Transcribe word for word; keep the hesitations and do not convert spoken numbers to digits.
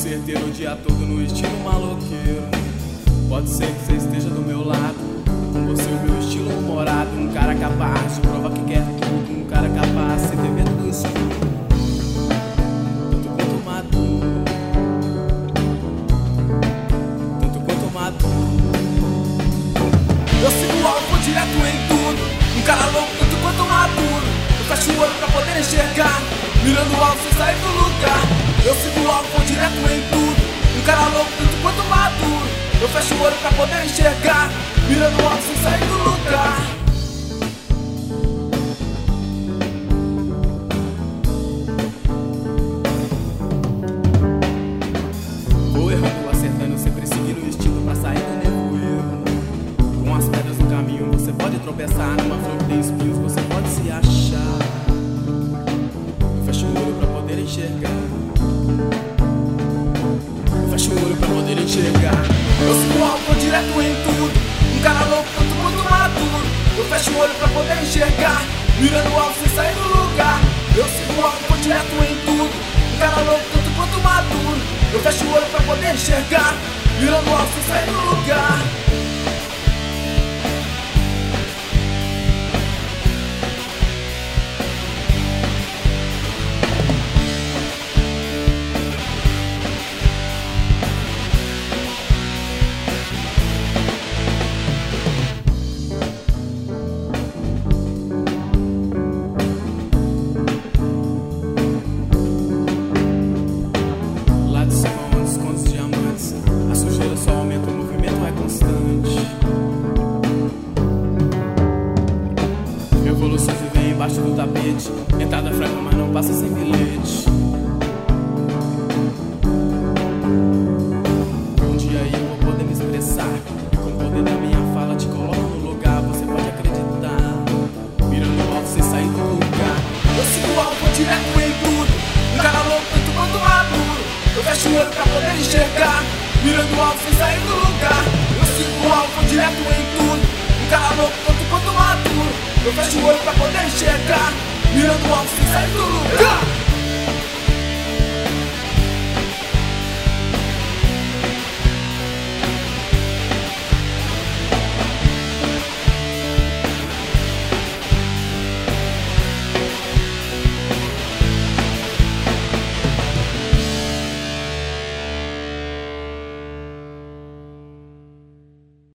certeiro o dia todo no estilo maloqueiro. Pode ser que você esteja do meu lado, com você o meu estilo humorado. Um cara capaz de provar que quer tudo, um cara capaz sem ter medo do escuro, tanto quanto maduro, tanto quanto maduro. Eu sigo algo direto em tudo, um cara louco tanto quanto maduro. Eu fecho o olho pra poder enxergar, mirando alto sem sair do lugar. Eu sigo algo direto em tudo, um cara louco tanto quanto maduro. Eu fecho o olho pra poder enxergar, mirando alto sem sair do lugar. Vou errando, acertando, sempre seguindo o estilo pra sair do nevoeiro. Com as pedras no caminho você pode tropeçar, numa flor que tem espinhos você pode se achar. Eu fecho o olho pra poder enxergar, eu fecho o olho pra poder enxergar. Eu sigo algo direto em tudo, um cara louco tanto quanto maduro. Eu fecho o olho pra poder enxergar, mirando alto sem sair do lugar. Eu sigo algo direto em tudo, um cara louco tanto quanto maduro. Eu fecho o olho pra poder enxergar, mirando alto sem sair do lugar. Revoluções vivem embaixo do tapete, entrada franca, mas não passa sem bilhete. Um dia eu vou poder me expressar, e com o poder da minha fala te coloco no lugar. Você pode acreditar, mirando alto sem sair do lugar. Eu sigo algo direto em tudo, um cara louco tanto quanto maduro. Eu fecho o olho pra poder enxergar, mirando alto sem sair do lugar. Eu sigo algo direto em tudo, um cara louco tanto quanto maduro. Eu fecho o olho pra poder enxergar, mirando alto sem sair do lugar.